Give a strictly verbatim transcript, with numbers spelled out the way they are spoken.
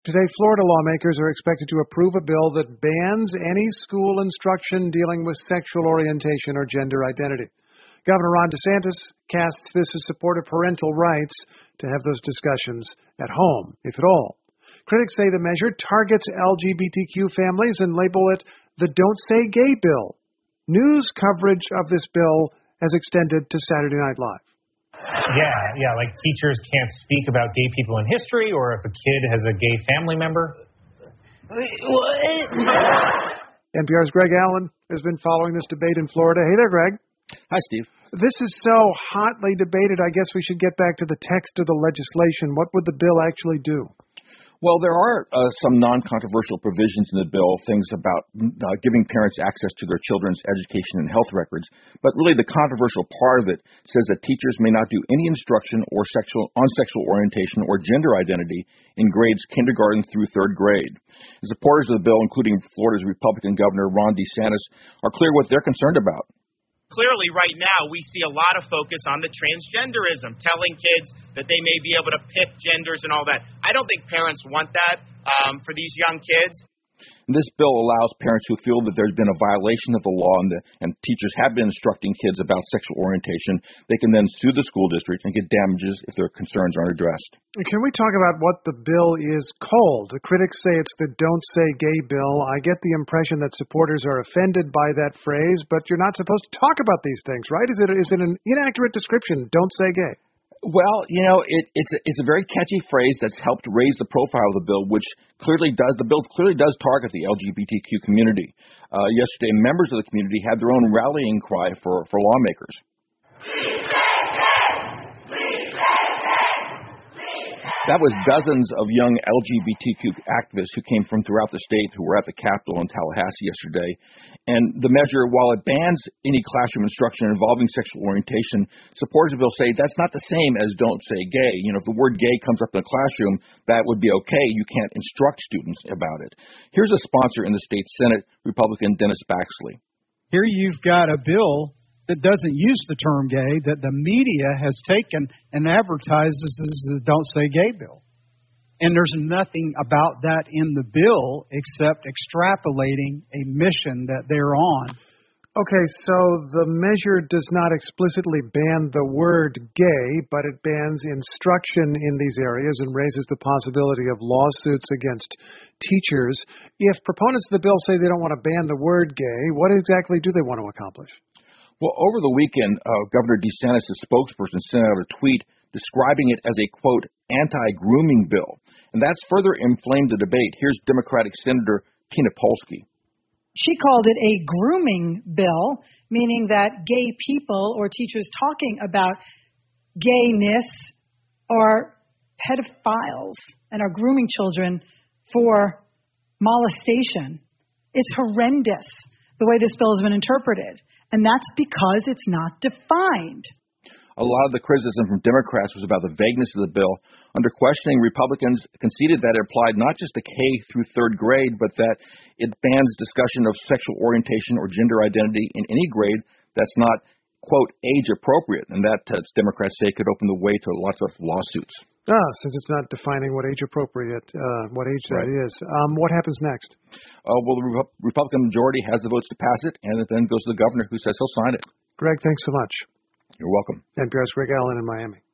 Today, Florida lawmakers are expected to approve a bill that bans any school instruction dealing with sexual orientation or gender identity. Governor Ron DeSantis casts this as support of parental rights to have those discussions at home, if at all. Critics say the measure targets L G B T Q families and label it the Don't Say Gay bill. News coverage of this bill has extended to Saturday Night Live. Yeah, yeah, like teachers can't speak about gay people in history, or if a kid has a gay family member. What? N P R's Greg Allen has been following this debate in Florida. Hey there, Greg. Hi, Steve. This is so hotly debated, I guess we should get back to the text of the legislation. What would the bill actually do? Well, there are uh, some non-controversial provisions in the bill, things about uh, giving parents access to their children's education and health records. But really the controversial part of it says that teachers may not do any instruction or sexual, on sexual orientation or gender identity in grades kindergarten through third grade. The supporters of the bill, including Florida's Republican Governor Ron DeSantis, are clear what they're concerned about. Clearly, right now, we see a lot of focus on the transgenderism, telling kids that they may be able to pick genders and all that. I don't think parents want that um, for these young kids. This bill allows parents who feel that there's been a violation of the law and, the, and teachers have been instructing kids about sexual orientation. They can then sue the school district and get damages if their concerns aren't addressed. Can we talk about what the bill is called? The critics say it's the Don't Say Gay bill. I get the impression that supporters are offended by that phrase, but you're not supposed to talk about these things, right? Is it, is it an inaccurate description, Don't Say Gay? Well, you know, it, it's a, it's a very catchy phrase that's helped raise the profile of the bill, which clearly does the bill clearly does target the L G B T Q community. Uh, yesterday, members of the community had their own rallying cry for for lawmakers. That was dozens of young L G B T Q activists who came from throughout the state who were at the Capitol in Tallahassee yesterday. And the measure, while it bans any classroom instruction involving sexual orientation, supporters of the bill say that's not the same as Don't Say Gay. You know, if the word gay comes up in the classroom, that would be okay. You can't instruct students about it. Here's a sponsor in the state Senate, Republican Dennis Baxley. Here you've got a bill that doesn't use the term gay, that the media has taken and advertises as the Don't Say Gay bill. And there's nothing about that in the bill except extrapolating a mission that they're on. Okay, so the measure does not explicitly ban the word gay, but it bans instruction in these areas and raises the possibility of lawsuits against teachers. If proponents of the bill say they don't want to ban the word gay, what exactly do they want to accomplish? Well, over the weekend, uh, Governor DeSantis' spokesperson sent out a tweet describing it as a, quote, anti-grooming bill. And that's further inflamed the debate. Here's Democratic Senator Tina Polsky. She called it a grooming bill, meaning that gay people or teachers talking about gayness are pedophiles and are grooming children for molestation. It's horrendous the way this bill has been interpreted. And that's because it's not defined. A lot of the criticism from Democrats was about the vagueness of the bill. Under questioning, Republicans conceded that it applied not just to K through third grade, but that it bans discussion of sexual orientation or gender identity in any grade that's not, quote, age appropriate. And that, as Democrats say, could open the way to lots of lawsuits. Ah, since it's not defining what age appropriate, uh, what age that Right. is. Um, what happens next? Uh, well, the Re- Republican majority has the votes to pass it, and it then goes to the governor who says he'll sign it. Greg, thanks so much. You're welcome. N P R's Greg Allen in Miami.